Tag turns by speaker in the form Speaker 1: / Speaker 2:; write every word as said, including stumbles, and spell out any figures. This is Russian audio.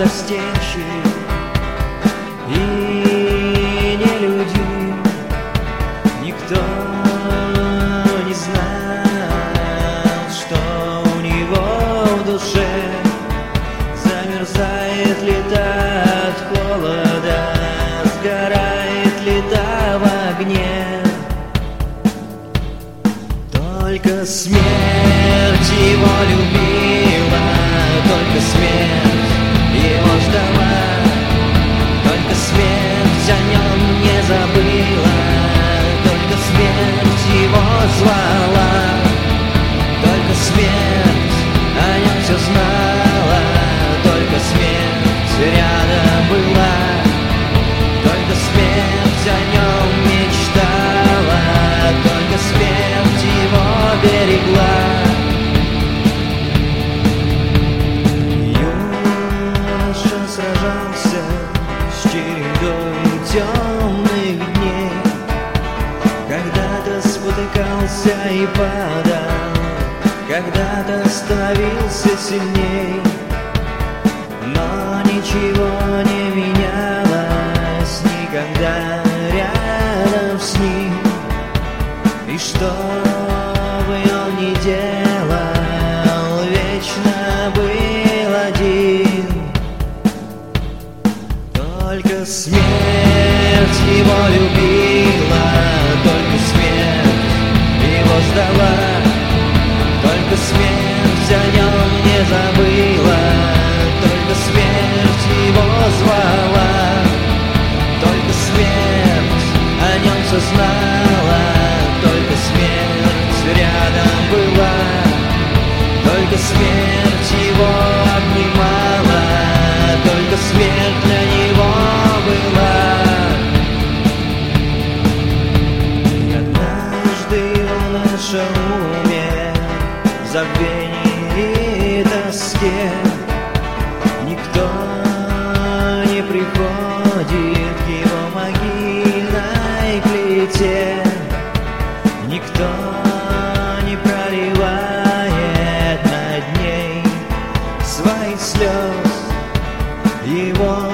Speaker 1: застенчив и нелюдим. Никто не знал, что у него в душе замерзает ли та от холода, сгорает ли та в огне. Только смерть его любила, только смерть его ждала, только смерть о нем не забыла, только смерть его звала, только смерть о нем все знала, только смерть рядом была, только смерть о нем мечтала, только смерть его берегла. Юноша сражался с чередой темных дней, когда-то спотыкался и падал, когда-то становился сильней, но ничего не менялось никогда рядом с ним. И что бы он ни делал, вечно был один. Только смерть его любила, только смерть его ждала, только смерть о нем не забыла, только смерть его звала, только смерть о нем все знала, только смерть рядом была, только смерть его обнимала, только смерть для него была. И однажды юноша умер в забвении и тоске. Никто не приходит к его могильной плите, никто не проливает над ней своих слез. Его